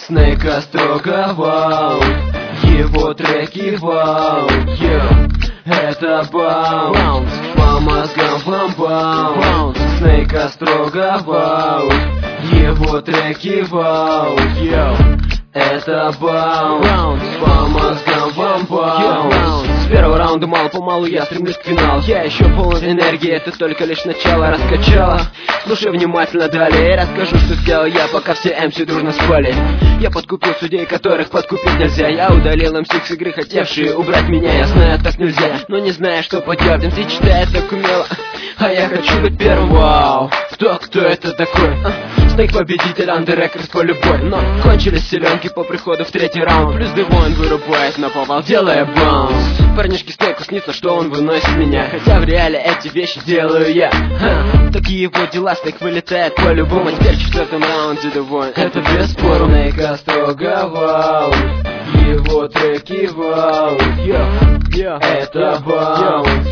Снейка строго вау, его треки вау, это баунс, по мозгам баунс. Снейка строго вау, его треки вау, это баунс, по мозгам баунс. С первого раунда мало-помалу я стремлюсь к финалу. Я еще полон энергии, это только лишь начало. Раскачала, слушай внимательно далее. Расскажу, что сделал я, пока все MC дружно спали. Я подкупил судей, которых подкупить нельзя. Я удалил MC с игры, хотевшие убрать меня. Я знаю, так нельзя, но не знаю, что поделать. MC читает так умело, а я хочу быть первым. Вау, кто это такой? Снейк победитель, Underrecord по любой. Но кончились селенки по приходу в третий раунд. Плюс Девон вырубает на повал, делая баунс. Парнишке Снейку снится, что он выносит меня, хотя в реале эти вещи делаю я. Такие его дела, Снейк вылетает по-любому. Теперь в четвертом раунде Девон, это без спора. Снейка строго вау, его треки вау, это баунс,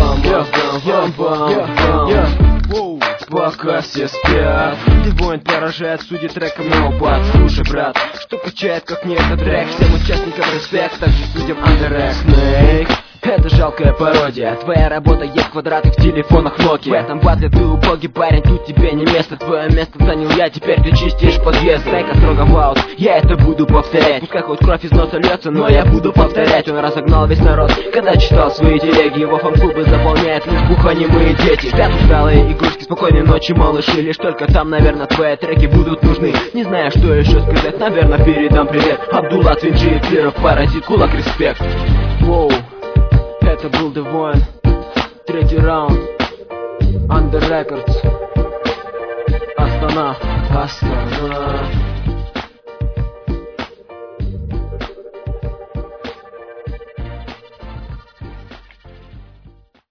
пока все спят. Девон поражает судьи треком на упад. Слушай, брат, что качает, как не этот трек. Всем участникам респект, также судьям Underrecord. Снейк, это жалкая пародия. Твоя работа есть квадраты в телефонах Nokia. В этом батле ты убогий парень, тут тебе не место. Твое место занял я, теперь ты чистишь подъезд. Снейка строго вау, я это буду повторять. Пускай хоть кровь из носа льется, но я буду повторять. Он разогнал весь народ, когда читал свои телеги. Его фан-клубы заполняют лишь глухонемые дети. Спят усталые игрушки, спокойной ночи, малыши. Лишь только там, наверное, твои треки будут нужны. Не знаю, что еще сказать, наверное, передам привет. Абдулла, Твинджи, Клиров, Паразит, Кулак, респект. Воу, это был Девон, третий раунд, Underrecord. Астана, Астана.